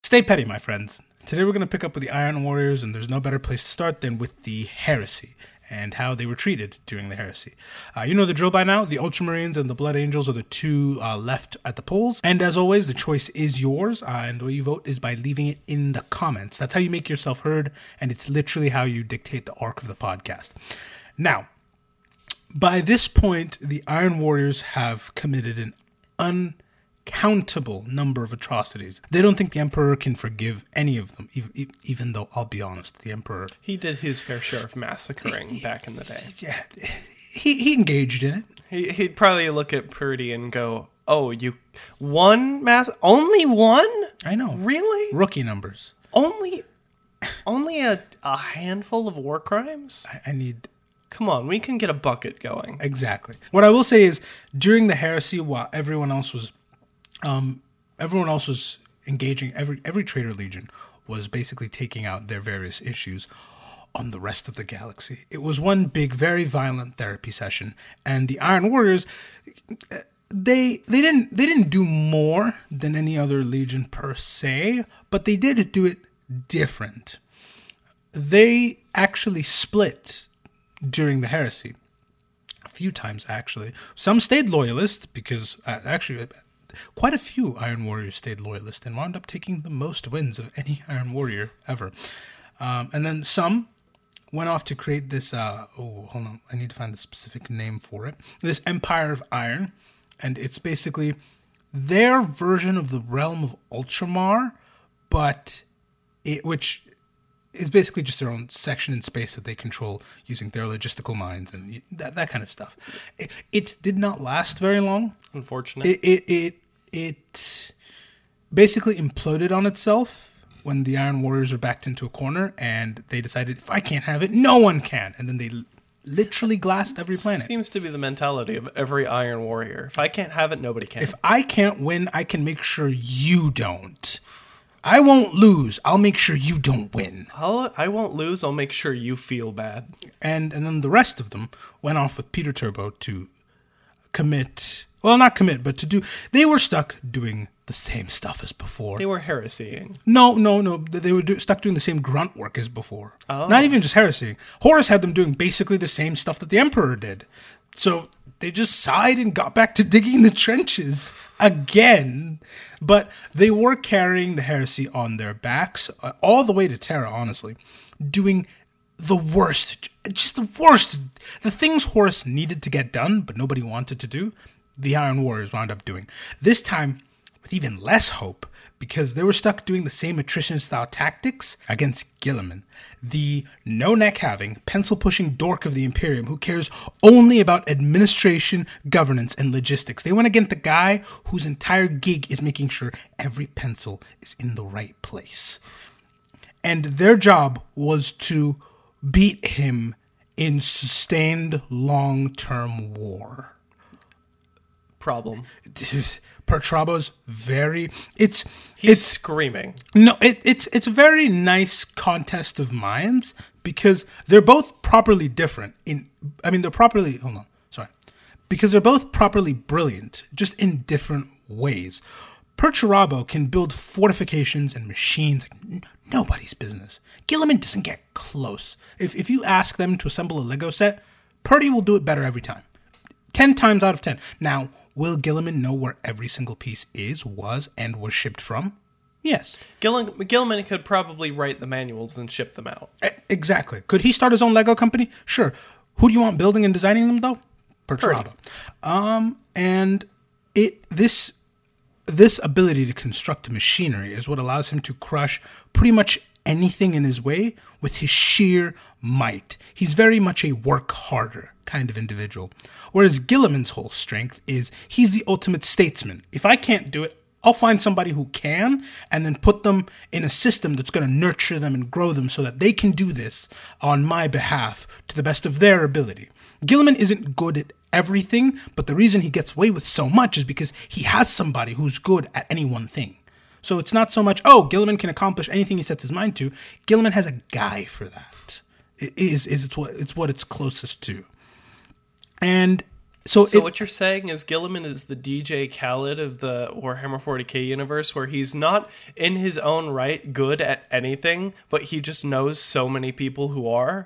Stay petty, my friends. Today we're going to pick up with the Iron Warriors, and there's no better place to start than with the Heresy and how they were treated during the Heresy. You know the drill by now. The Ultramarines and the Blood Angels are the two left at the polls. And as always, the choice is yours, and the way you vote is by leaving it in the comments. That's how you make yourself heard, and it's literally how you dictate the arc of the podcast. Now, by this point, the Iron Warriors have committed an uncountable number of atrocities. They don't think the Emperor can forgive any of them, even though, I'll be honest, the Emperor... He did his fair share of massacring back in the day. Yeah, he engaged in it. He'd probably look at Purdy and go, oh, you... Only one? I know. Really? Rookie numbers. Only a handful of war crimes? I need... Come on, we can get a bucket going. Exactly. What I will say is, during the Heresy, while everyone else was engaging, every traitor legion was basically taking out their various issues on the rest of the galaxy. It was one big, very violent therapy session, and the Iron Warriors, they didn't do more than any other legion per se, but they did do it different. They actually split during the Heresy. A few times, actually. Some stayed loyalist, because actually quite a few Iron Warriors stayed loyalist and wound up taking the most wins of any Iron Warrior ever. And then some went off to create this, hold on, I need to find the specific name for it. This Empire of Iron, and it's basically their version of the realm of Ultramar, but which is basically just their own section in space that they control using their logistical minds and that kind of stuff. It did not last very long. Unfortunate. It basically imploded on itself when the Iron Warriors were backed into a corner, and they decided, if I can't have it, no one can. And then they literally glassed every planet. Seems to be the mentality of every Iron Warrior. If I can't have it, nobody can. If I can't win, I can make sure you don't. I won't lose. I'll make sure you don't win. I won't lose. I'll make sure you feel bad. And then the rest of them went off with Peter Turbo to commit... Well, not commit, but to do... They were stuck doing the same stuff as before. They were heresying. No. They were stuck doing the same grunt work as before. Oh. Not even just heresying. Horus had them doing basically the same stuff that the Emperor did. So they just sighed and got back to digging the trenches again. But they were carrying the heresy on their backs all the way to Terra, honestly. Doing the worst. Just the worst. The things Horus needed to get done, but nobody wanted to do, the Iron Warriors wound up doing. This time, with even less hope, because they were stuck doing the same attrition-style tactics against Guilliman, the no-neck-having, pencil-pushing dork of the Imperium who cares only about administration, governance, and logistics. They went against the guy whose entire gig is making sure every pencil is in the right place. And their job was to beat him in sustained long-term war. Problem. Perturbo's very... He's screaming. No, it's a very nice contest of minds because they're both properly different. Because they're both properly brilliant, just in different ways. Perturabo can build fortifications and machines like nobody's business. Guilliman doesn't get close. If you ask them to assemble a Lego set, Purdy will do it better every time. 10 times out of 10. Now, will Guilliman know where every single piece was shipped from? Yes. Guilliman could probably write the manuals and ship them out. Exactly. Could he start his own Lego company? Sure. Who do you want building and designing them, though? Perturabo. And this ability to construct machinery is what allows him to crush pretty much anything in his way with his sheer might. He's very much a work harder kind of individual. Whereas Guilliman's whole strength is he's the ultimate statesman. If I can't do it, I'll find somebody who can and then put them in a system that's going to nurture them and grow them so that they can do this on my behalf to the best of their ability. Guilliman isn't good at everything, but the reason he gets away with so much is because he has somebody who's good at any one thing. So it's not so much, Guilliman can accomplish anything he sets his mind to. Guilliman has a guy for that. It's what it's closest to. And So what you're saying is Gilliman is the DJ Khaled of the Warhammer 40k universe, where he's not in his own right good at anything, but he just knows so many people who are.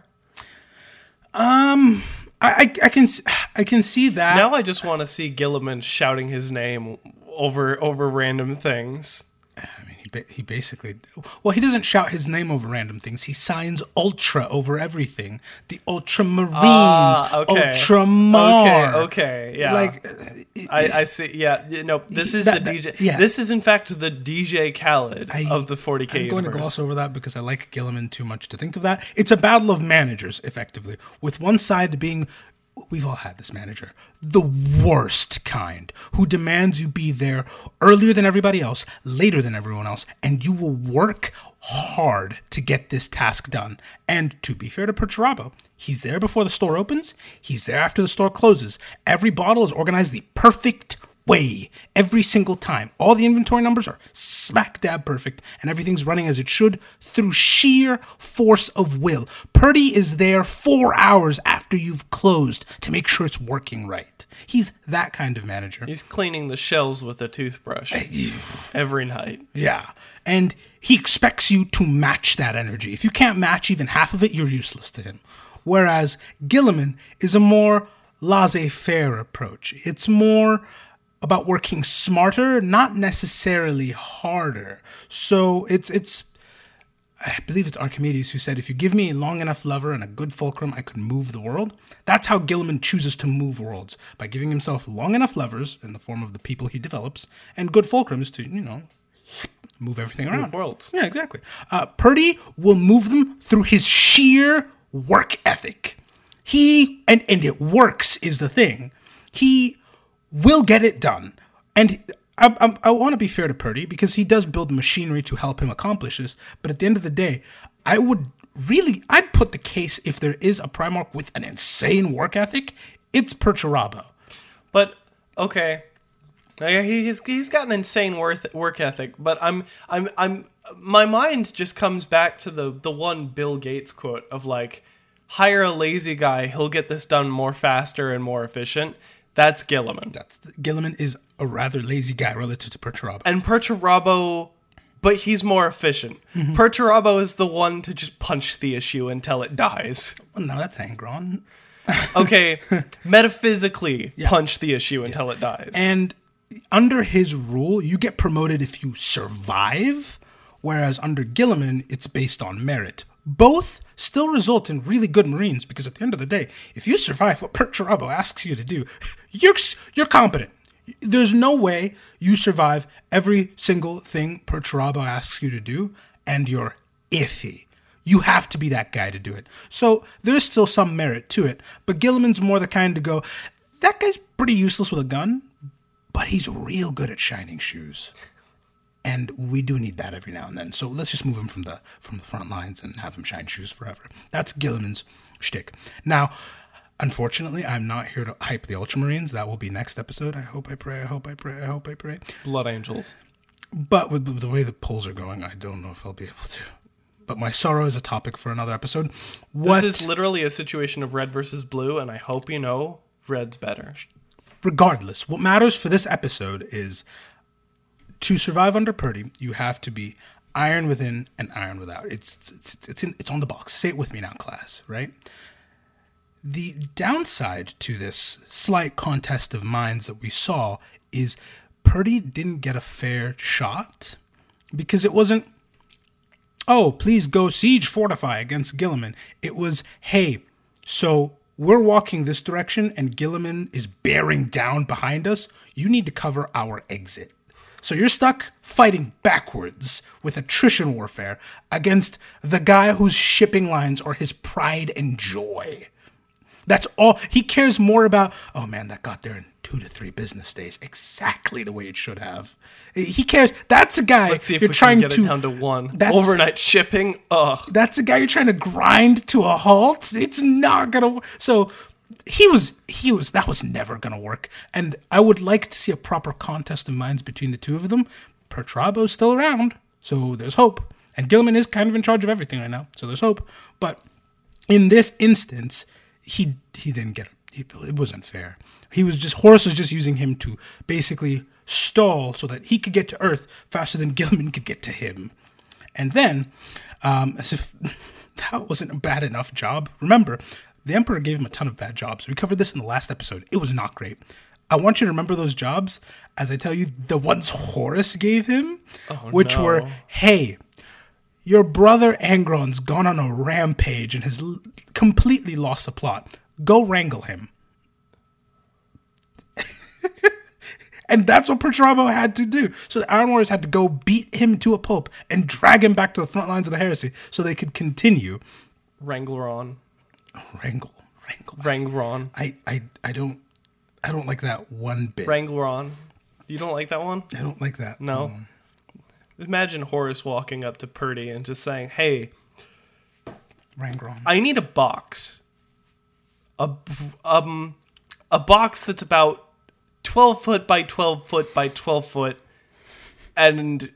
I can see that. Now I just want to see Gilliman shouting his name over random things. I mean, he basically... Well, he doesn't shout his name over random things. He signs Ultra over everything. The Ultramarines. Okay. Ultramar. Okay, yeah. Like... I see, yeah. No, this is the DJ... Yeah. This is, in fact, the DJ Khaled of the 40k universe. I'm going to gloss over that because I like Gilliman too much to think of that. It's a battle of managers, effectively. With one side being... We've all had this manager. The worst kind, who demands you be there earlier than everybody else, later than everyone else, and you will work hard to get this task done. And to be fair to Perturabo, he's there before the store opens, he's there after the store closes. Every bottle is organized the perfect way every single time. All the inventory numbers are smack dab perfect, and everything's running as it should through sheer force of will. Purdy is there 4 hours after you've closed to make sure it's working right. He's that kind of manager. He's cleaning the shelves with a toothbrush every night. Yeah. And he expects you to match that energy. If you can't match even half of it, you're useless to him. Whereas Gilliman is a more laissez-faire approach. It's more about working smarter, not necessarily harder. So it's I believe it's Archimedes who said, if you give me a long enough lever and a good fulcrum, I could move the world. That's how Gilliman chooses to move worlds, by giving himself long enough levers in the form of the people he develops, and good fulcrums to, move everything around. Move worlds. Yeah, exactly. Purdy will move them through his sheer work ethic. And it works is the thing. He will get it done. And I want to be fair to Purdy because he does build machinery to help him accomplish this. But at the end of the day, I'd put the case, if there is a Primarch with an insane work ethic, it's Perturabo. But okay, he's got an insane work ethic. But my mind just comes back to the one Bill Gates quote of like, hire a lazy guy, he'll get this done more faster and more efficient. That's Gilliman. Gilliman is a rather lazy guy relative to Perturabo. And Perturabo, but he's more efficient. Mm-hmm. Perturabo is the one to just punch the issue until it dies. Well, no, that's Angron. Okay, metaphysically punch the issue until it dies. And under his rule, you get promoted if you survive, whereas under Gilliman, it's based on merit. Both still result in really good Marines, because at the end of the day, if you survive what Perturabo asks you to do, you're competent. There's no way you survive every single thing Perturabo asks you to do, and you're iffy. You have to be that guy to do it. So there's still some merit to it, but Gilliman's more the kind to go, that guy's pretty useless with a gun, but he's real good at shining shoes. And we do need that every now and then. So let's just move him from the front lines and have him shine shoes forever. That's Gilliman's shtick. Now, unfortunately, I'm not here to hype the Ultramarines. That will be next episode. I hope, I pray, I hope, I pray, I hope, I pray. Blood Angels. But with the way the polls are going, I don't know if I'll be able to. But my sorrow is a topic for another episode. This is literally a situation of red versus blue, and I hope you know red's better. Regardless, what matters for this episode is, to survive under Purdy, you have to be iron within and iron without. It's on the box. Say it with me now, class, right? The downside to this slight contest of minds that we saw is Purdy didn't get a fair shot because it wasn't, oh, please go siege fortify against Gilliman. It was, hey, so we're walking this direction and Gilliman is bearing down behind us. You need to cover our exit. So you're stuck fighting backwards with attrition warfare against the guy whose shipping lines are his pride and joy. That's all. He cares more about, oh man, that got there in 2 to 3 business days. Exactly the way it should have. He cares. That's a guy Let's see if you're we trying can get to it down to 1. Overnight shipping. Ugh. That's a guy you're trying to grind to a halt. It's not going to work. So that was never going to work. And I would like to see a proper contest of minds between the two of them. Perturabo's still around, so there's hope. And Gilliman is kind of in charge of everything right now, so there's hope. But in this instance, he didn't get it wasn't fair. Horus was just using him to basically stall so that he could get to Earth faster than Gilman could get to him. And then, as if that wasn't a bad enough job, remember, the Emperor gave him a ton of bad jobs. We covered this in the last episode. It was not great. I want you to remember those jobs as I tell you the ones Horus gave him, which were, hey, your brother Angron's gone on a rampage and has completely lost the plot. Go wrangle him. And that's what Perturabo had to do. So the Iron Warriors had to go beat him to a pulp and drag him back to the front lines of the heresy so they could continue. Wrangleron. Wrangle. Wrangleron. I don't like that one bit. Wrangleron. You don't like that one? I don't like that. No. Imagine Horus walking up to Purdy and just saying, "Hey, Wrangleron. I need a box. A box that's about 12 foot by 12 foot by 12 foot. And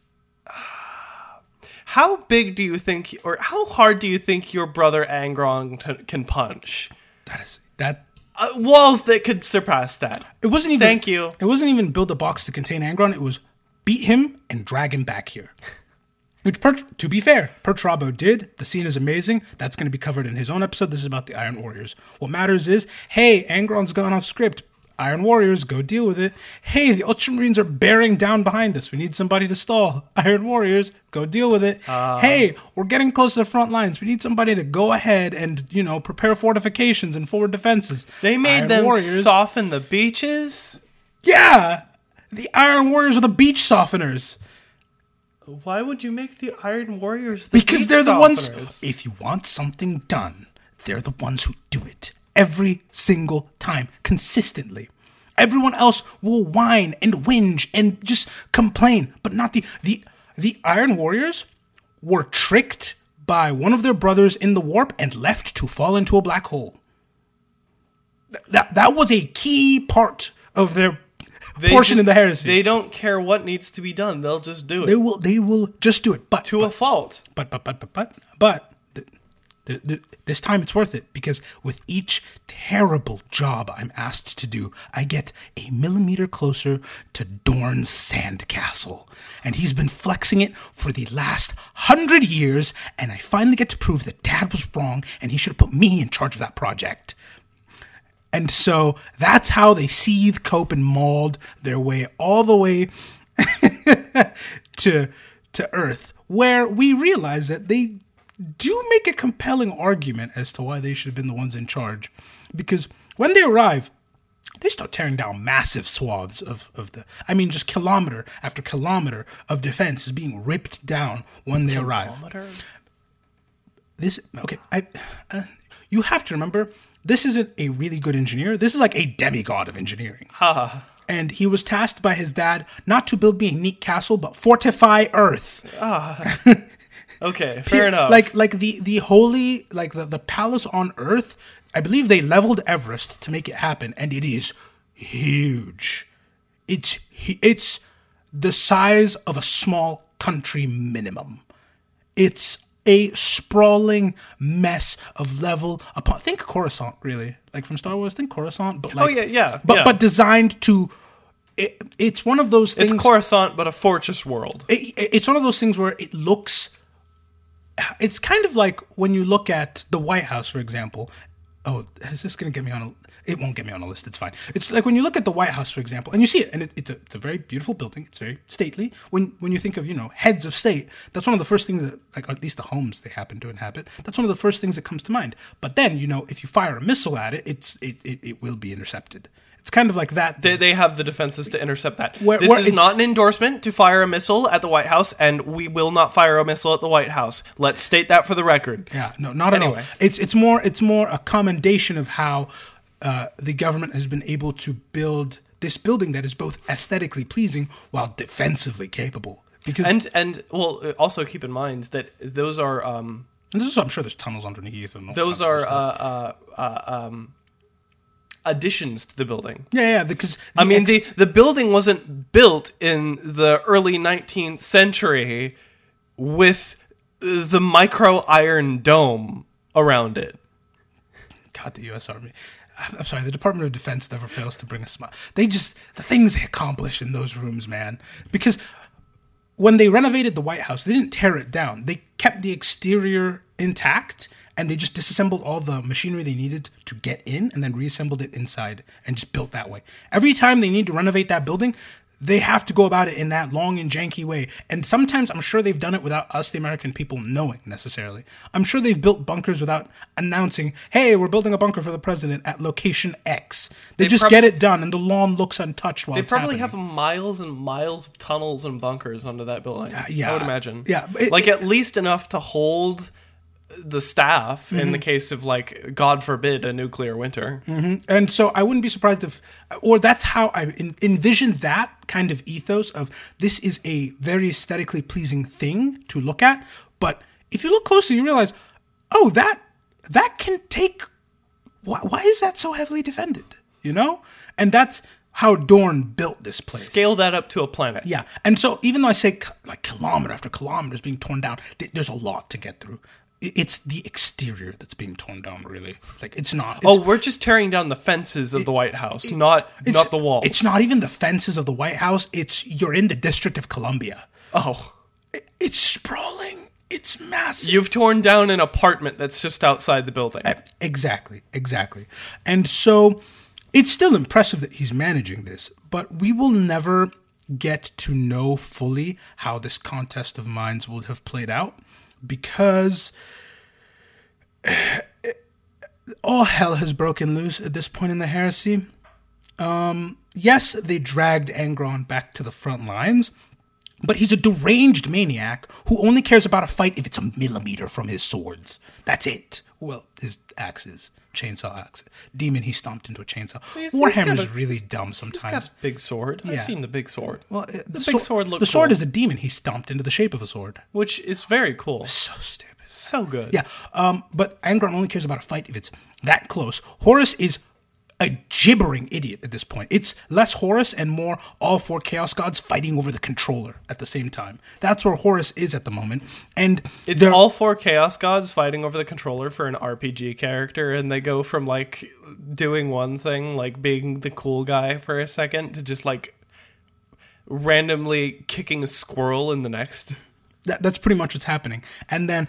how big do you think, or how hard do you think your brother Angron can punch? That walls that could surpass that. It wasn't even. Thank you. It wasn't even build a box to contain Angron. It was beat him and drag him back here. Which, to be fair, Perturabo did. The scene is amazing. That's going to be covered in his own episode. This is about the Iron Warriors. What matters is, hey, Angron's gone off script. Iron Warriors, go deal with it. Hey, the Ultramarines are bearing down behind us. We need somebody to stall. Iron Warriors, go deal with it. Hey, we're getting close to the front lines. We need somebody to go ahead and, prepare fortifications and forward defenses. They made Iron them Warriors, soften the beaches? Yeah! The Iron Warriors are the beach softeners. Why would you make the Iron Warriors the Because beach they're the softeners? ones, if you want something done, they're the ones who do it. Every single time, consistently. Everyone else will whine and whinge and just complain, but not the Iron Warriors were tricked by one of their brothers in the warp and left to fall into a black hole. That was a key part of their portion in the heresy. They don't care what needs to be done; they'll just do it. They will just do it, but to a fault. But this time it's worth it, because with each terrible job I'm asked to do, I get a millimeter closer to Dorn's sandcastle. And he's been flexing it for the last 100 years, and I finally get to prove that Dad was wrong, and he should have put me in charge of that project. And so that's how they seethe, cope, and mold their way all the way to Earth, where we realize that they do make a compelling argument as to why they should have been the ones in charge. Because when they arrive, they start tearing down massive swaths of just kilometer after kilometer of defense is being ripped down when they arrive. You have to remember, this isn't a really good engineer. This is like a demigod of engineering. And he was tasked by his dad not to build me a neat castle, but fortify Earth. Okay, fair enough. Like the holy, like the palace on Earth, I believe they leveled Everest to make it happen, and it is huge. It's the size of a small country minimum. It's a sprawling mess of level upon. Think Coruscant, really, like from Star Wars. Think Coruscant, but like but designed to. It's one of those things. It's Coruscant, but a fortress world. It's one of those things where it looks. It's kind of like when you look at the White House, for example. Oh, is this going to get me on a... It won't get me on a list. It's fine. It's like when you look at the White House, for example, and you see it, and it's a very beautiful building. It's very stately. When you think of, heads of state, that's one of the first things that, like, or at least the homes they happen to inhabit, that's one of the first things that comes to mind. But then, if you fire a missile at it, it will be intercepted. It's kind of like that. They have the defenses to intercept that. This is not an endorsement to fire a missile at the White House, and we will not fire a missile at the White House. Let's state that for the record. Yeah, no, not at all. It's more a commendation of how the government has been able to build this building that is both aesthetically pleasing while defensively capable. Because also keep in mind that those are. And I'm sure there's tunnels underneath. And those are. Additions to the building. Yeah, because... the building wasn't built in the early 19th century with the micro-iron dome around it. God, the U.S. Army. I'm sorry, the Department of Defense never fails to bring a smile. The things they accomplish in those rooms, man. Because when they renovated the White House, they didn't tear it down. They kept the exterior intact, and they just disassembled all the machinery they needed to get in and then reassembled it inside and just built that way. Every time they need to renovate that building, they have to go about it in that long and janky way. And sometimes I'm sure they've done it without us, the American people, knowing necessarily. I'm sure they've built bunkers without announcing, hey, we're building a bunker for the president at location X. They just get it done, and the lawn looks untouched while it's happening. They probably have miles and miles of tunnels and bunkers under that building. Yeah. I would imagine. Yeah. At least enough to hold the staff in the case of, like, God forbid, a nuclear winter. Mm-hmm. And so I wouldn't be surprised or that's how I envision that kind of ethos of this is a very aesthetically pleasing thing to look at. But if you look closely, you realize, oh, that can take, why is that so heavily defended? You know? And that's how Dorn built this place. Scale that up to a planet. Yeah. And so even though I say like kilometer after kilometer is being torn down, there's a lot to get through. It's the exterior that's being torn down, really. Like, it's not... we're just tearing down the fences of the White House, not the walls. It's not even the fences of the White House. You're in the District of Columbia. Oh. It's sprawling. It's massive. You've torn down an apartment that's just outside the building. Exactly. And so, it's still impressive that he's managing this, but we will never get to know fully how this contest of minds would have played out, because all hell has broken loose at this point in the heresy. Yes, they dragged Angron back to the front lines, but he's a deranged maniac who only cares about a fight if it's a millimeter from his swords. That's it. Well, his axes. Chainsaw axe. Demon, he stomped into a chainsaw. Warhammer's really dumb sometimes. He's got a big sword. Yeah. I've seen the big sword. Well, the big sword looks The sword is a demon. He stomped into the shape of a sword. Which is very cool. So stupid. So good. Yeah. But Angron only cares about a fight if it's that close. Horus is a gibbering idiot at this point. It's less Horus and more all four Chaos Gods fighting over the controller at the same time. That's where Horus is at the moment. And it's all four Chaos Gods fighting over the controller for an RPG character, and they go from, like, doing one thing, like being the cool guy for a second, to just, like, randomly kicking a squirrel in the next. That's pretty much what's happening. And then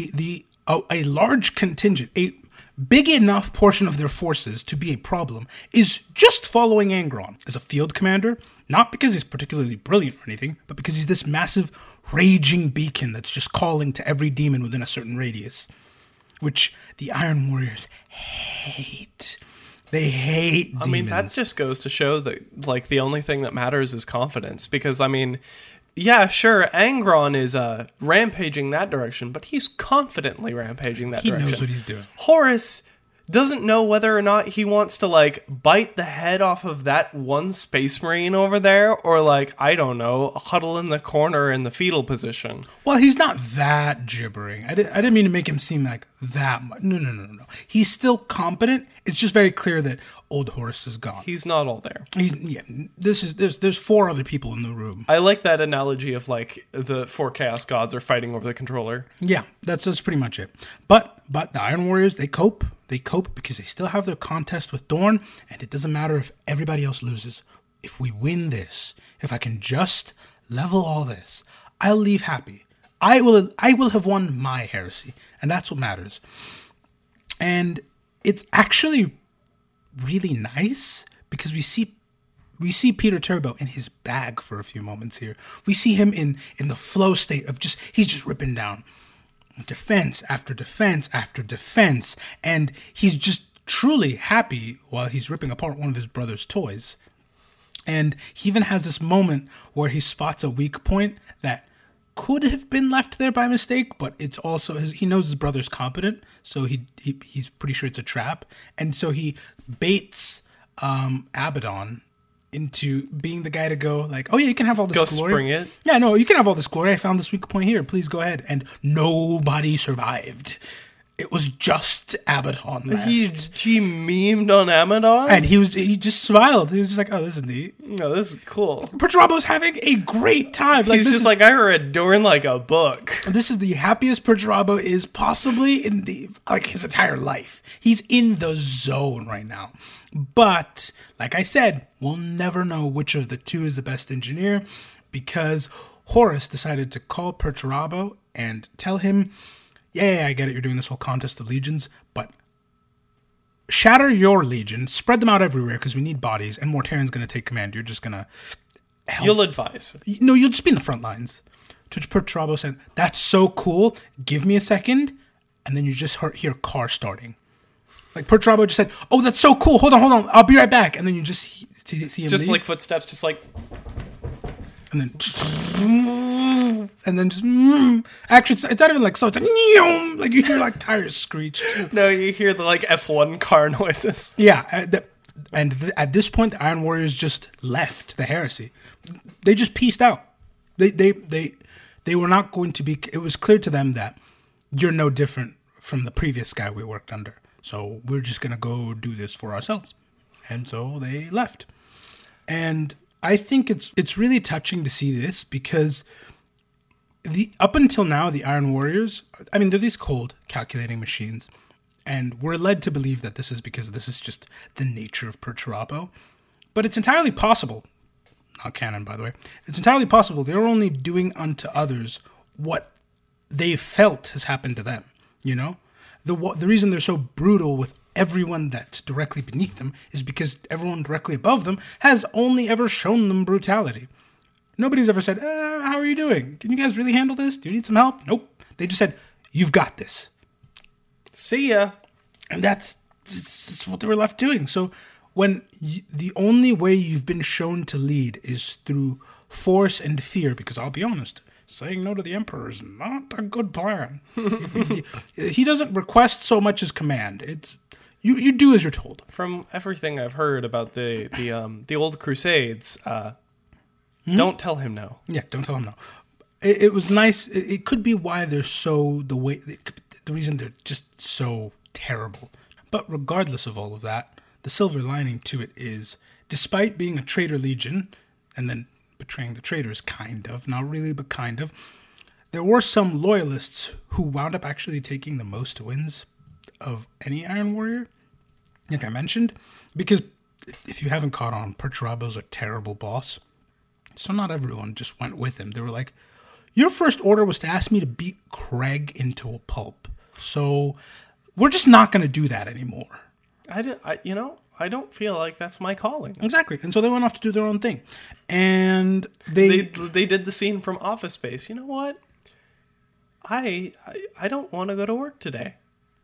a large contingent, a big enough portion of their forces to be a problem, is just following Angron as a field commander, not because he's particularly brilliant or anything, but because he's this massive raging beacon that's just calling to every demon within a certain radius, which the Iron Warriors hate. They hate demons. I mean, that just goes to show that, like, the only thing that matters is confidence, because, I mean, yeah, sure, Angron is rampaging that direction, but he's confidently rampaging that direction. He knows what he's doing. Horus doesn't know whether or not he wants to, like, bite the head off of that one Space Marine over there, or, like, I don't know, huddle in the corner in the fetal position. Well, he's not that gibbering. I didn't mean to make him seem like that much. No. He's still competent. It's just very clear that old Horus is gone. He's not all there. There's four other people in the room. I like that analogy of, like, the four Chaos Gods are fighting over the controller. Yeah, that's pretty much it. But the Iron Warriors, they cope. They cope because they still have their contest with Dorn, and it doesn't matter if everybody else loses. If we win this, if I can just level all this, I'll leave happy. I will have won my heresy, and that's what matters. And it's actually really nice because we see Peter Turbo in his bag for a few moments here. We see him in the flow state of he's just ripping down defense after defense after defense, and he's just truly happy while he's ripping apart one of his brother's toys. And he even has this moment where he spots a weak point that could have been left there by mistake, but it's also he knows his brother's competent, so he's pretty sure it's a trap, and so he baits Abaddon into being the guy to go, like, oh yeah, you can have all this glory. Spring it. Yeah, no, you can have all this glory. I found this weak point here. Please go ahead. And nobody survived. it was just Abaddon left. He memed on Abaddon? And he just smiled. He was just like, oh, this is neat. No, this is cool. Perturabo's having a great time. He's just like, I read Dorn like a book. This is the happiest Perturabo is possibly in his entire life. He's in the zone right now. But, like I said, we'll never know which of the two is the best engineer because Horus decided to call Perturabo and tell him, yeah, I get it, you're doing this whole contest of legions, but shatter your legion, spread them out everywhere because we need bodies, and Mortarian's going to take command. You're just going to help. You'll advise. No, you'll just be in the front lines. To which Perturabo said, that's so cool, give me a second, and then you just hear a car starting. Like, Perturabo just said, oh, that's so cool, hold on, I'll be right back, and then you just see him just leave. like footsteps, just like... And then just actually it's not even like so, it's like you hear like tires screech too. No, you hear the like F1 car noises. Yeah, and at this point the Iron Warriors just left the heresy. They just pieced out. They were not going to be. It was clear to them that you're no different from the previous guy we worked under, so we're just gonna go do this for ourselves. And so they left. And I think it's really touching to see this because up until now, the Iron Warriors, I mean, they're these cold, calculating machines, and we're led to believe that this is because this is just the nature of Perturabo. But it's entirely possible, not canon, by the way, it's entirely possible they're only doing unto others what they felt has happened to them, you know? The reason they're so brutal with everyone that's directly beneath them is because everyone directly above them has only ever shown them brutality. Nobody's ever said, how are you doing? Can you guys really handle this? Do you need some help? Nope. They just said, you've got this. See ya. And that's what they were left doing. So when the only way you've been shown to lead is through force and fear, because I'll be honest, saying no to the Emperor is not a good plan. He doesn't request so much as command. It's you do as you're told. From everything I've heard about the old Crusades, don't tell him no. Yeah, don't tell him no. It was nice. It could be why they're so the reason they're just so terrible. But regardless of all of that, the silver lining to it is, despite being a traitor legion, and then betraying the traitors, kind of, not really, but kind of, there were some loyalists who wound up actually taking the most wins of any Iron Warrior, like I mentioned, because if you haven't caught on, Perturabo's a terrible boss, so not everyone just went with him. They were like, your first order was to ask me to beat Craig into a pulp, so we're just not going to do that anymore. I don't feel like that's my calling. Exactly, and so they went off to do their own thing, and they did the scene from Office Space. You know what? I don't want to go to work today.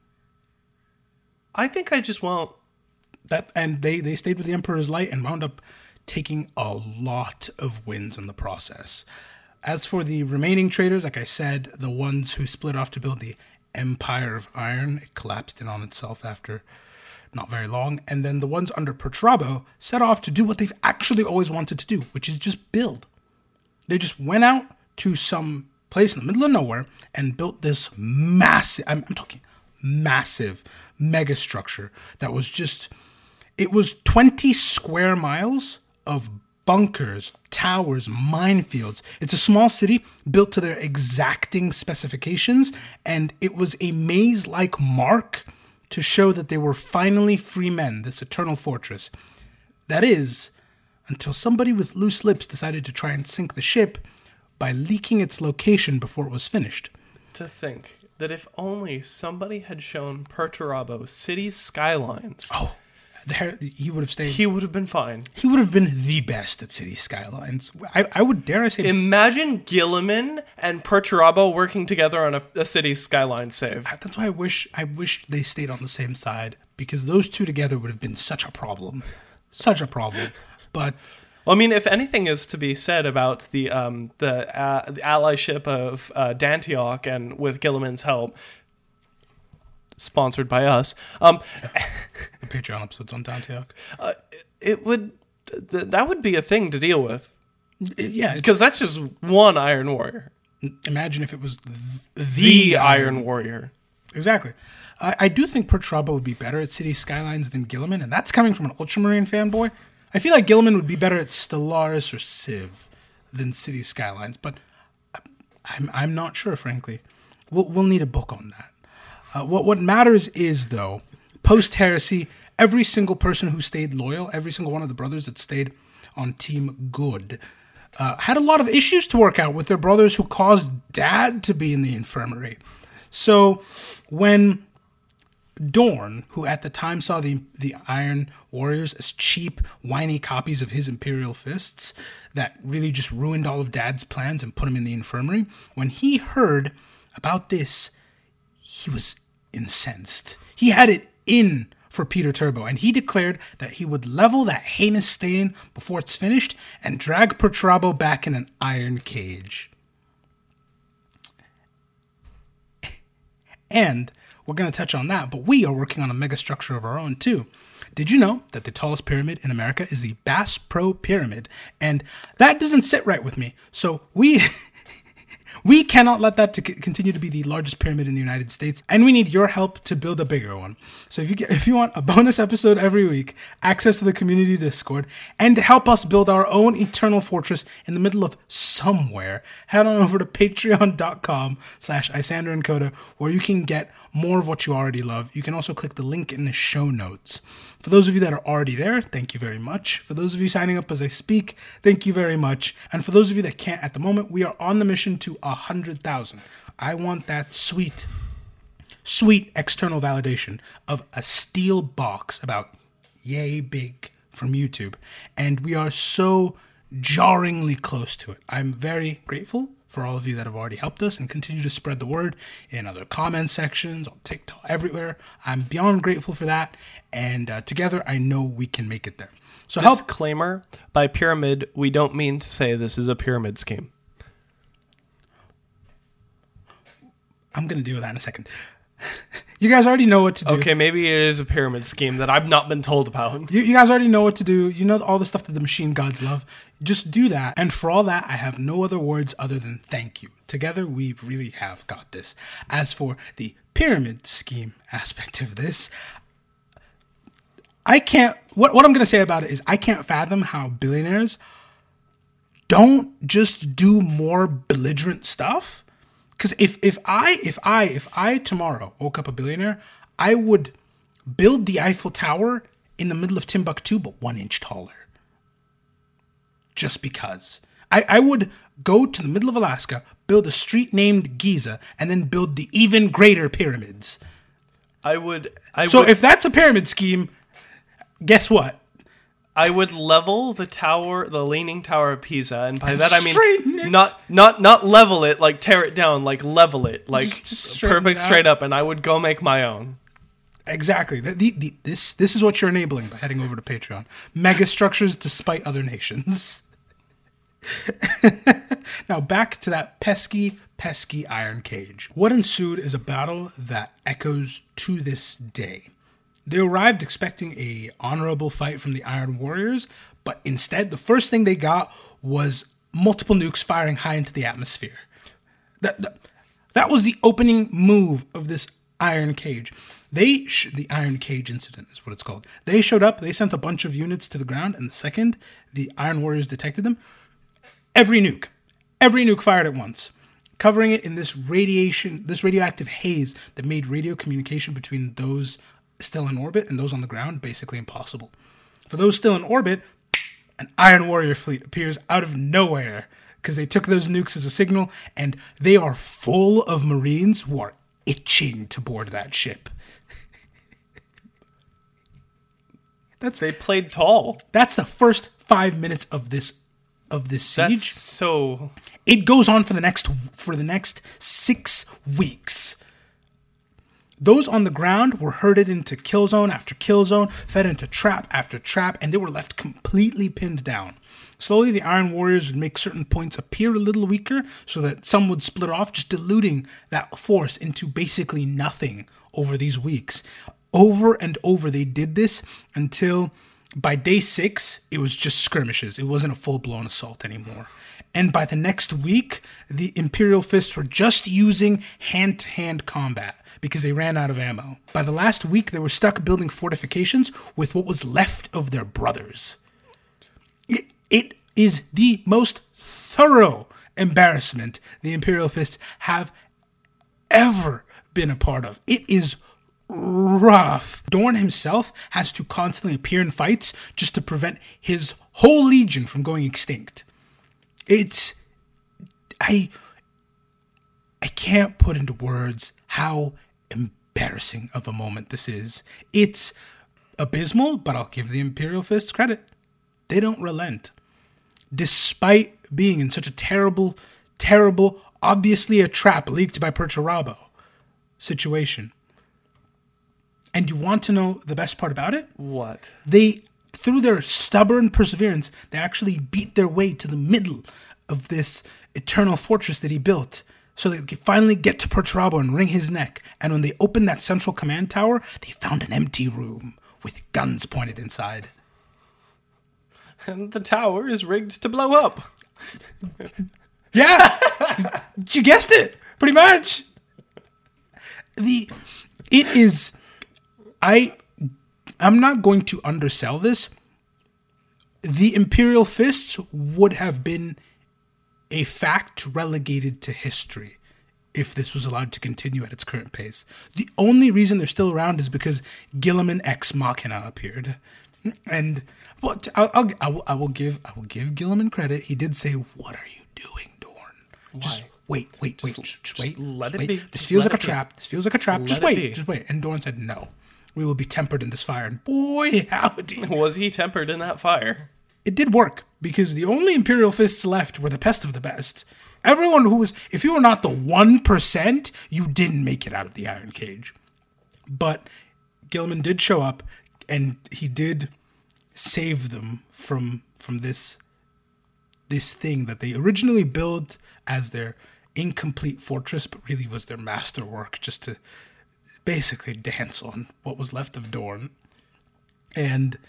I think I just won't. And they stayed with the Emperor's Light and wound up taking a lot of wins in the process. As for the remaining traitors, like I said, the ones who split off to build the Empire of Iron, it collapsed in on itself after not very long. And then the ones under Perturabo set off to do what they've actually always wanted to do, which is just build. They just went out to some place in the middle of nowhere and built this massive, I'm talking massive mega structure that was just, it was 20 square miles of bunkers, towers, minefields. It's a small city built to their exacting specifications, and it was a maze-like mark to show that they were finally free men, this eternal fortress. That is, until somebody with loose lips decided to try and sink the ship by leaking its location before it was finished. To think that if only somebody had shown Perturabo city skylines... Oh, he would have stayed. He would have been fine. He would have been the best at city skylines. I would dare I say. Imagine Gilliman and Perturabo working together on a city skyline save. That's why I wish they stayed on the same side, because those two together would have been such a problem. Such a problem. But well, I mean, if anything is to be said about the allyship of Dantioch, and with Gilliman's help, sponsored by us, the Patreon episodes on Dantioch, that would be a thing to deal with. Yeah, because that's just one Iron Warrior. Imagine if it was the Iron Warrior. Exactly. I do think Perturabo would be better at City Skylines than Gilliman, and that's coming from an Ultramarine fanboy. I feel like Gilliman would be better at Stellaris or Civ than City Skylines, but I'm not sure, frankly. We'll need a book on that. What matters is, though, post-Heresy, every single person who stayed loyal, every single one of the brothers that stayed on Team Good, had a lot of issues to work out with their brothers who caused Dad to be in the infirmary. So when Dorn, who at the time saw the Iron Warriors as cheap, whiny copies of his Imperial Fists that really just ruined all of Dad's plans and put him in the infirmary, when he heard about this, he was incensed. He had it in for Peter Turbo, and he declared that he would level that heinous stain before it's finished and drag Perturabo back in an iron cage. And we're going to touch on that, but we are working on a megastructure of our own too. Did you know that the tallest pyramid in America is the Bass Pro Pyramid? And that doesn't sit right with me. So we cannot let that continue to be the largest pyramid in the United States, and we need your help to build a bigger one. So if you want a bonus episode every week, access to the community Discord, and to help us build our own eternal fortress in the middle of somewhere, head on over to patreon.com/IsanderandCoda, where you can get more of what you already love. You can also click the link in the show notes. For those of you that are already there, thank you very much. For those of you signing up as I speak, thank you very much. And for those of you that can't at the moment, we are on the mission to 100,000. I want that sweet external validation of a steel box about yay big from YouTube. And we are so jarringly close to it. I'm very grateful for all of you that have already helped us and continue to spread the word in other comment sections, on TikTok, everywhere. I'm beyond grateful for that, and together I know we can make it there. So disclaimer, by pyramid, we don't mean to say this is a pyramid scheme. I'm going to deal with that in a second. You guys already know what to do. Okay, maybe it is a pyramid scheme that I've not been told about. You guys already know what to do. You know all the stuff that the machine gods love. Just do that. And for all that, I have no other words other than thank you. Together, we really have got this. As for the pyramid scheme aspect of this, I can't... What I'm going to say about it is I can't fathom how billionaires don't just do more belligerent stuff. Because if I tomorrow woke up a billionaire, I would build the Eiffel Tower in the middle of Timbuktu, but 1 inch taller. Just because. I would go to the middle of Alaska, build a street named Giza, and then build the even greater pyramids. If that's a pyramid scheme, guess what? I would level the tower, the Leaning Tower of Pisa, and by that I mean it. not level it, like tear it down, like level it, like just perfect straight up, and I would go make my own. Exactly. This is what you're enabling by heading over to Patreon. Mega structures despite other nations. Now back to that pesky iron cage. What ensued is a battle that echoes to this day. They arrived expecting a honorable fight from the Iron Warriors, but instead, the first thing they got was multiple nukes firing high into the atmosphere. That was the opening move of this Iron Cage. The Iron Cage incident is what it's called. They showed up, they sent a bunch of units to the ground, and the second the Iron Warriors detected them, every nuke fired at once, covering it in this radioactive haze that made radio communication between those still in orbit and those on the ground basically impossible. For those still in orbit, an Iron Warrior fleet appears out of nowhere because they took those nukes as a signal, and they are full of Marines who are itching to board that ship. They played tall. That's the first 5 minutes of this siege. So it goes on for the next 6 weeks. Those on the ground were herded into kill zone after kill zone, fed into trap after trap, and they were left completely pinned down. Slowly, the Iron Warriors would make certain points appear a little weaker so that some would split off, just diluting that force into basically nothing over these weeks. Over and over, they did this until by day 6, it was just skirmishes. It wasn't a full-blown assault anymore. And by the next week, the Imperial Fists were just using hand-to-hand combat. because they ran out of ammo. By the last week, they were stuck building fortifications with what was left of their brothers. It is the most thorough embarrassment the Imperial Fists have ever been a part of. It is rough. Dorn himself has to constantly appear in fights just to prevent his whole legion from going extinct. I can't put into words how embarrassing of a moment this is. It's abysmal, but I'll give the Imperial Fists credit. They don't relent. Despite being in such a terrible, obviously a trap leaked by Perturabo situation. And you want to know the best part about it? What? They, through their stubborn perseverance, they actually beat their way to the middle of this eternal fortress that he built. So they could finally get to Perturabo and wring his neck. And when they opened that central command tower, they found an empty room with guns pointed inside. And the tower is rigged to blow up. Yeah! You guessed it! Pretty much! I'm not going to undersell this. The Imperial Fists would have been a fact relegated to history if this was allowed to continue at its current pace. The only reason they're still around is because Guilliman Ex Machina appeared. And I will give Guilliman credit. He did say, "What are you doing, Dorn? Why? Just wait. Just wait. Let it wait. be. This Just feels let like a it be. trap. This feels like a trap. Just Just let it wait. be." Just wait." And Dorn said, "No. We will be tempered in this fire." And boy, howdy. Was he tempered in that fire? It did work, because the only Imperial Fists left were the best of the best. Everyone who was, if you were not the 1%, you didn't make it out of the Iron Cage. But Guilliman did show up, and he did save them from this thing that they originally built as their incomplete fortress, but really was their masterwork, just to basically dance on what was left of Dorn. And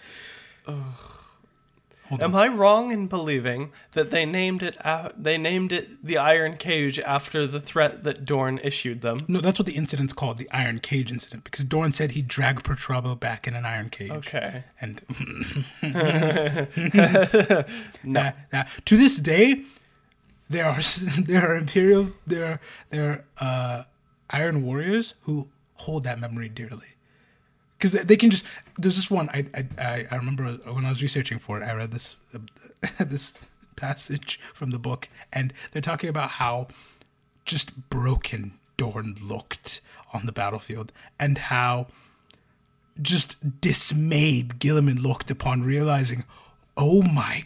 am I wrong in believing that they named it the Iron Cage after the threat that Dorn issued them? No, that's what the incident's called, the Iron Cage incident, because Dorn said he'd drag Perturabo back in an iron cage. Okay. And to this day, there are Iron Warriors who hold that memory dearly. Because they can just... There's this one... I remember when I was researching for it, I read this passage from the book, and they're talking about how just broken Dorn looked on the battlefield, and how just dismayed Guilliman looked upon realizing, oh my...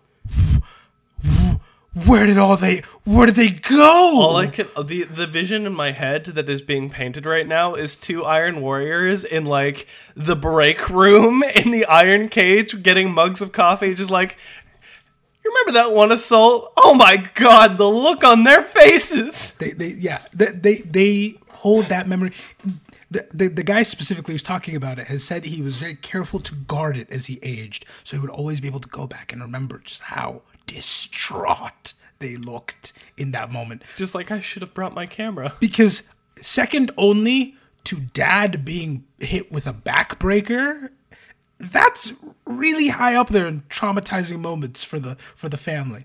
Where did they go? All I can the vision in my head that is being painted right now is two Iron Warriors in like the break room in the Iron Cage getting mugs of coffee, just like, you remember that one assault? Oh my god, the look on their faces. They hold that memory. The guy specifically who's talking about it has said he was very careful to guard it as he aged, so he would always be able to go back and remember just how distraught they looked in that moment. It's just like, I should have brought my camera. Because second only to Dad being hit with a backbreaker, that's really high up there in traumatizing moments for the family.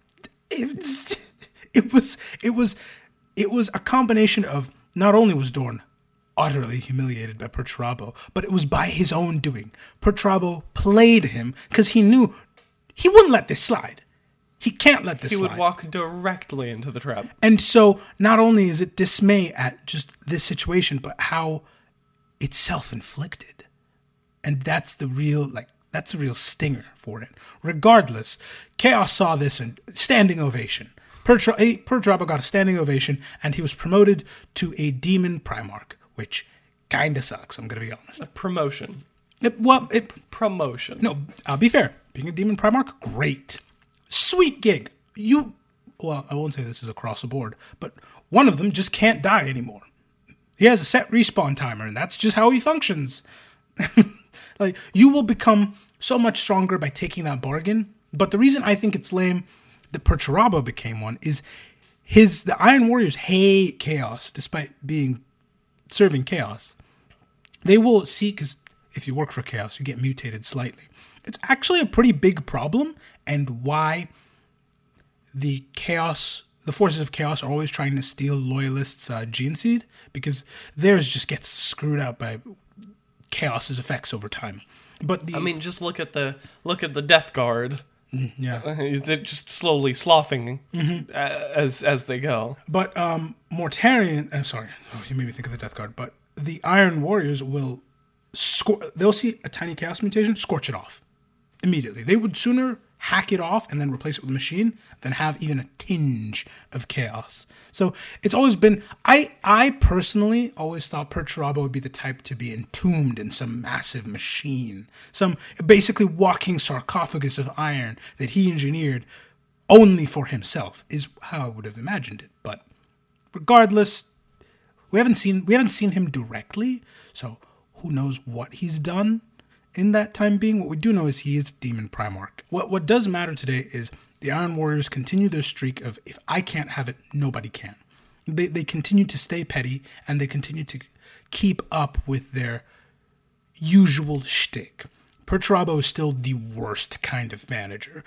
It was a combination of, not only was Dorn utterly humiliated by Perturabo, but it was by his own doing. Perturabo played him because he knew he wouldn't let this slide. He can't let this slide. He would walk directly into the trap. And so not only is it dismay at just this situation, but how it's self-inflicted. And that's the real stinger for it. Regardless, Chaos saw this and standing ovation. Perturabo got a standing ovation, and he was promoted to a Demon Primarch, which kinda sucks, I'm gonna be honest. A promotion. Promotion. No, I'll be fair. Being a Demon Primarch, great. Sweet gig. Well, I won't say this is across the board, but one of them just can't die anymore. He has a set respawn timer, and that's just how he functions. Like, you will become so much stronger by taking that bargain, but the reason I think it's lame that Perturabo became one is the Iron Warriors hate Chaos, despite being serving chaos, they will see, because if you work for chaos, you get mutated slightly. It's actually a pretty big problem, and why the forces of chaos are always trying to steal loyalists' gene seed, because theirs just gets screwed out by chaos's effects over time. But just look at the Death Guard. Yeah, they're just slowly sloughing as they go. But Mortarion, I'm sorry, you made me think of the Death Guard. But the Iron Warriors will they'll see a tiny chaos mutation, scorch it off immediately. They would sooner hack it off and then replace it with a machine than have even a tinge of chaos. So it's always been, I personally always thought Perturabo would be the type to be entombed in some massive machine, some basically walking sarcophagus of iron that he engineered only for himself, is how I would have imagined it. But regardless, we haven't seen him directly, so who knows what he's done in that time being. What we do know is he is Demon Primarch. What does matter today is the Iron Warriors continue their streak of, if I can't have it, nobody can. They continue to stay petty, and they continue to keep up with their usual shtick. Perturabo is still the worst kind of manager.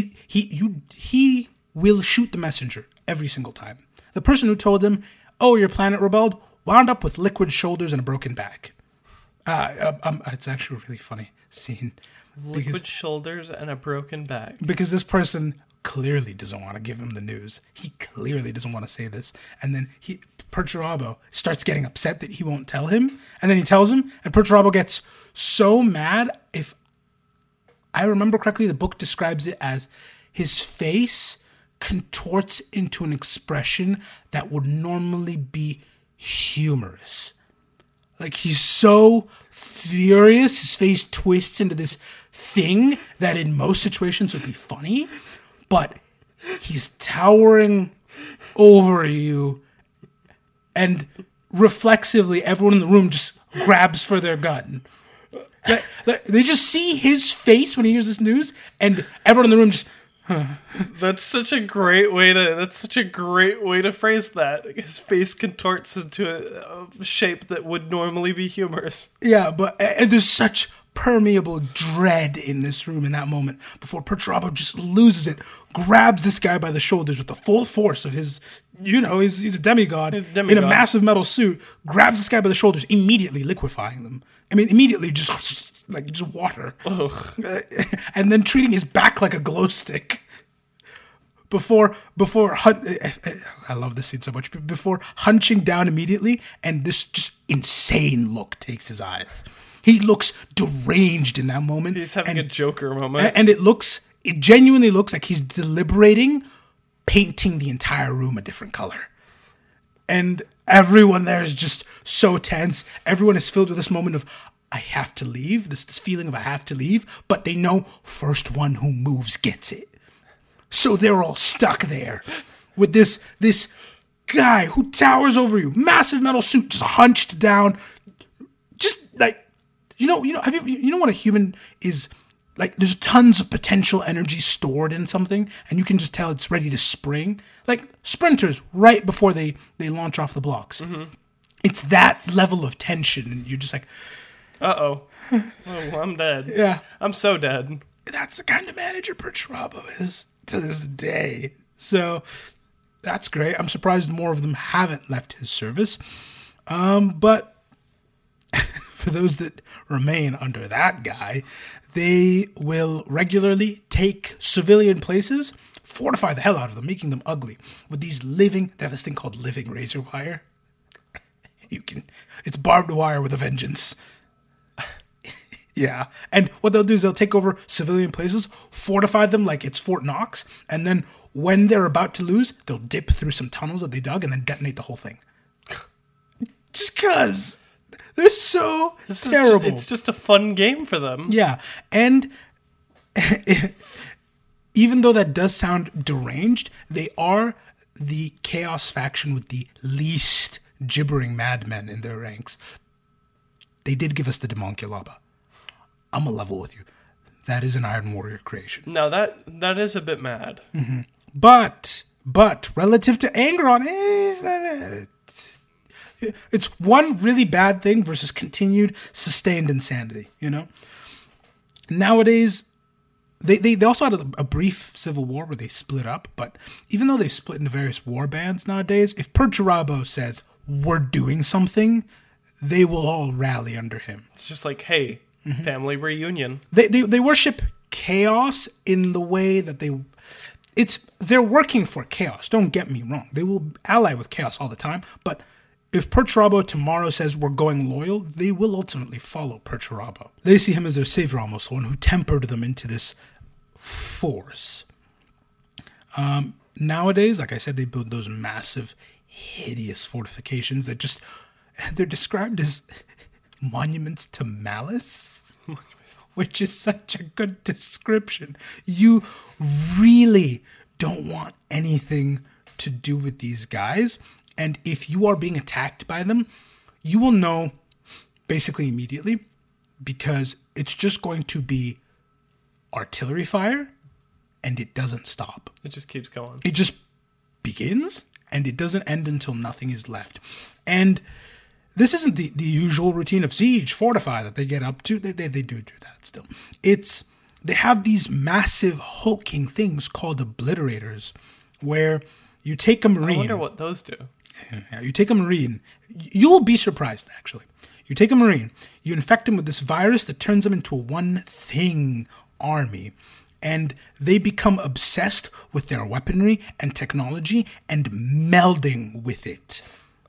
He will shoot the messenger every single time. The person who told him, "Oh, your planet rebelled," wound up with liquid shoulders and a broken back. It's actually a really funny scene. Liquid shoulders and a broken back. Because this person clearly doesn't want to give him the news. He clearly doesn't want to say this. And then Perturabo starts getting upset that he won't tell him. And then he tells him, and Perturabo gets so mad. If I remember correctly, the book describes it as his face contorts into an expression that would normally be humorous. Like, he's so furious, his face twists into this thing that in most situations would be funny, but he's towering over you, and reflexively, everyone in the room just grabs for their gun. They just see his face when he hears this news, and everyone in the room just... That's such a great way to phrase that. His face contorts into a shape that would normally be humorous. Yeah, but and there's such permeable dread in this room in that moment before Perturabo just loses it, grabs this guy by the shoulders with the full force of his, he's a demigod in a massive metal suit, grabs this guy by the shoulders, immediately liquefying them. I mean, immediately just water. And then treating his back like a glow stick. Before I love this scene so much. Before hunching down immediately, and this just insane look takes his eyes. He looks deranged in that moment. He's having a Joker moment. And it genuinely looks like he's deliberating painting the entire room a different color. And everyone there is just so tense. Everyone is filled with this moment of, I have to leave, this feeling of I have to leave, but they know first one who moves gets it. So they're all stuck there with this guy who towers over you, massive metal suit, just hunched down, just like, you know what a human is like? There's tons of potential energy stored in something, and you can just tell it's ready to spring. Like sprinters right before they launch off the blocks. Mm-hmm. It's that level of tension, and you're just like, oh, I'm dead. Yeah. I'm so dead. That's the kind of manager Perturabo is to this day. So that's great. I'm surprised more of them haven't left his service. But for those that remain under that guy, they will regularly take civilian places, fortify the hell out of them, making them ugly with these they have this thing called living razor wire. It's barbed wire with a vengeance. Yeah. And what they'll do is they'll take over civilian places, fortify them like it's Fort Knox, and then when they're about to lose, they'll dip through some tunnels that they dug and then detonate the whole thing. Just because they're so terrible. It's just a fun game for them. Yeah. And even though that does sound deranged, they are the Chaos faction with the least gibbering madmen in their ranks. They did give us the Demonculaba. I'm a level with you. That is an Iron Warrior creation. No, that is a bit mad. Mm-hmm. But relative to Angron, It's one really bad thing versus continued sustained insanity, you know? Nowadays, they also had a brief civil war where they split up, but even though they split into various war bands nowadays, if Perturabo says, we're doing something, they will all rally under him. It's just like, hey, family reunion. They worship chaos in the way that they're working for chaos. Don't get me wrong. They will ally with chaos all the time, but if Perturabo tomorrow says we're going loyal, they will ultimately follow Perturabo. They see him as their savior almost, the one who tempered them into this force. Nowadays, like I said, they build those massive, hideous fortifications that they're described as monuments to malice, which is such a good description. You really don't want anything to do with these guys. And if you are being attacked by them, you will know basically immediately, because it's just going to be artillery fire and it doesn't stop. It just keeps going. It just begins and it doesn't end until nothing is left. And this isn't the usual routine of siege, fortify that they get up to. They do that still. They have these massive hulking things called obliterators, where you take a marine. I wonder what those do. You take a marine. You will be surprised, actually. You take a marine. You infect him with this virus that turns them into a one-thing army. And they become obsessed with their weaponry and technology and melding with it.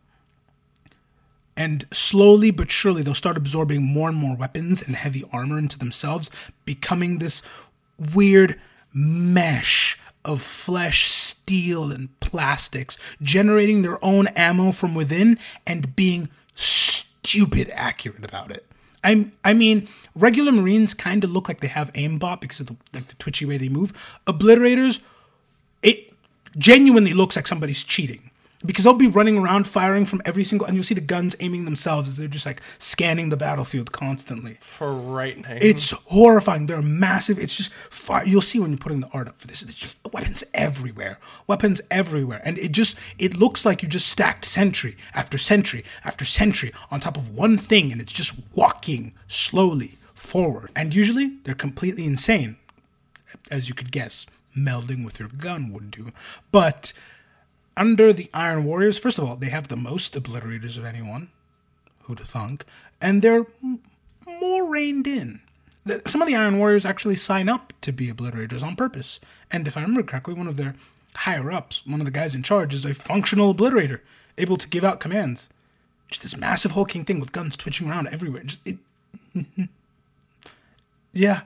And slowly but surely, they'll start absorbing more and more weapons and heavy armor into themselves, becoming this weird mesh of flesh, steel, and plastics, generating their own ammo from within and being stupid accurate about it. I mean, regular Marines kind of look like they have aimbot because of the twitchy way they move. Obliterators, it genuinely looks like somebody's cheating. Because they'll be running around firing from every single... And you'll see the guns aiming themselves as they're just like scanning the battlefield constantly. Frightening. It's horrifying. They're massive. It's just... You'll see when you're putting the art up for this. It's just weapons everywhere. Weapons everywhere. And it looks like you just stacked century after century after century on top of one thing. And it's just walking slowly forward. And usually they're completely insane. As you could guess, melding with your gun would do. But... under the Iron Warriors, first of all, they have the most obliterators of anyone. Who'd have thunk? And they're more reined in. Some of the Iron Warriors actually sign up to be obliterators on purpose. And if I remember correctly, one of their higher-ups, one of the guys in charge, is a functional obliterator, able to give out commands. Just this massive hulking thing with guns twitching around everywhere. Yeah.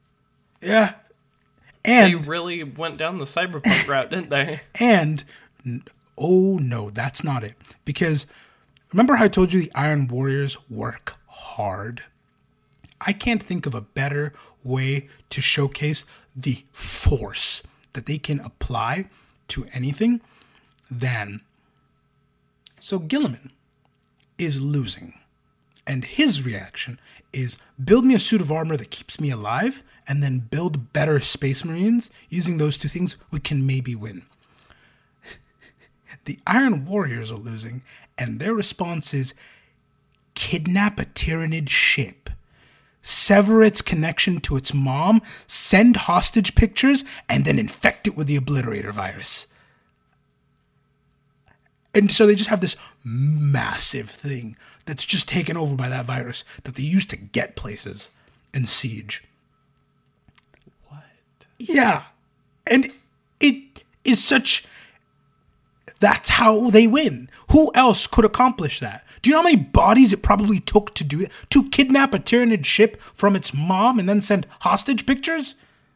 And they really went down the cyberpunk route, didn't they? And... oh no, that's not it. Because remember how I told you the Iron Warriors work hard? I can't think of a better way to showcase the force that they can apply to anything than... So Guilliman is losing. And his reaction is, build me a suit of armor that keeps me alive, and then build better Space Marines. Using those two things, we can maybe win. The Iron Warriors are losing, and their response is kidnap a Tyranid ship, sever its connection to its mom, send hostage pictures, and then infect it with the Obliterator virus. And so they just have this massive thing that's just taken over by that virus that they used to get places in Siege. What? Yeah. And it is such... That's how they win. Who else could accomplish that? Do you know how many bodies it probably took to do it? To kidnap a Tyranid ship from its mom and then send hostage pictures?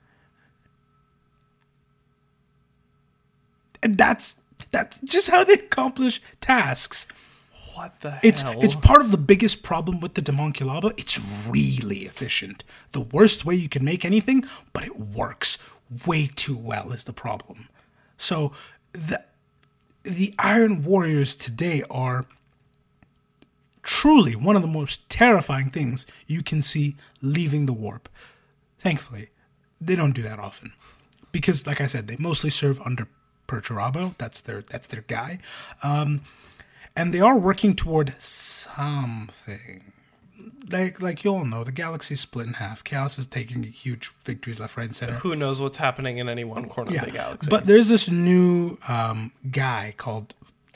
And that's just how they accomplish tasks. What the hell? It's part of the biggest problem with the Daemonculaba. It's really efficient. The worst way you can make anything, but it works way too well is the problem. So the Iron Warriors today are truly one of the most terrifying things you can see leaving the warp. Thankfully, they don't do that often. Because, like I said, they mostly serve under Perturabo. That's their guy. and they are working toward something. Like you all know, the galaxy's split in half. Chaos is taking huge victories left, right, and center. Who knows what's happening in any one corner of the galaxy? But there's this new guy called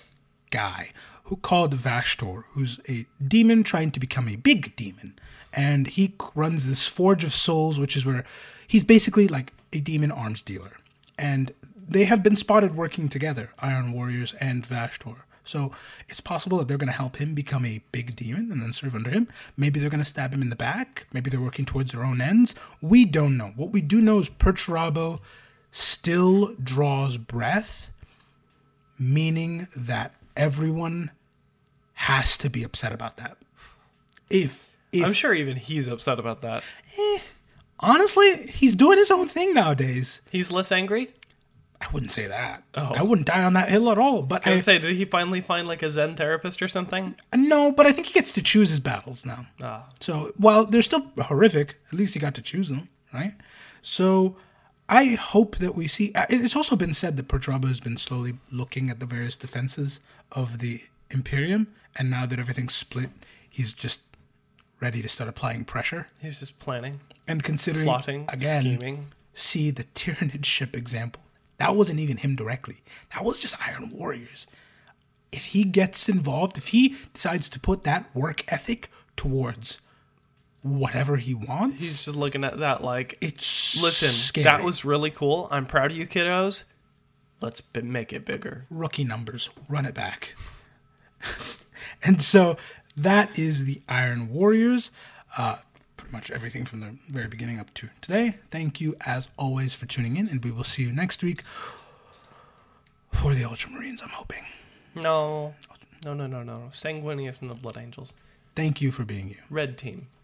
Vashtor, who's a demon trying to become a big demon. And he runs this Forge of Souls, which is where he's basically like a demon arms dealer. And they have been spotted working together, Iron Warriors and Vashtor. So it's possible that they're going to help him become a big demon and then serve under him. Maybe they're going to stab him in the back. Maybe they're working towards their own ends. We don't know. What we do know is Perturabo still draws breath, meaning that everyone has to be upset about that. If I'm sure even he's upset about that. Honestly, he's doing his own thing nowadays. He's less angry? I wouldn't say that. Oh. I wouldn't die on that hill at all. But I was going to say, did he finally find like a Zen therapist or something? No, but I think he gets to choose his battles now. So while they're still horrific, at least he got to choose them, right? So I hope that we see... It's also been said that Perturabo has been slowly looking at the various defenses of the Imperium, and now that everything's split, he's just ready to start applying pressure. He's just planning. And considering, plotting, again, scheming. See the Tyranid ship example. That wasn't even him directly. That was just Iron Warriors. If he gets involved, if he decides to put that work ethic towards whatever he wants... He's just looking at that like... Listen, scary. That was really cool. I'm proud of you, kiddos. Let's make it bigger. Rookie numbers. Run it back. And so that is the Iron Warriors. Pretty much everything from the very beginning up to today. Thank you, as always, for tuning in, and we will see you next week for the Ultramarines, I'm hoping. No. Sanguinius and the Blood Angels. Thank you for being you. Red team.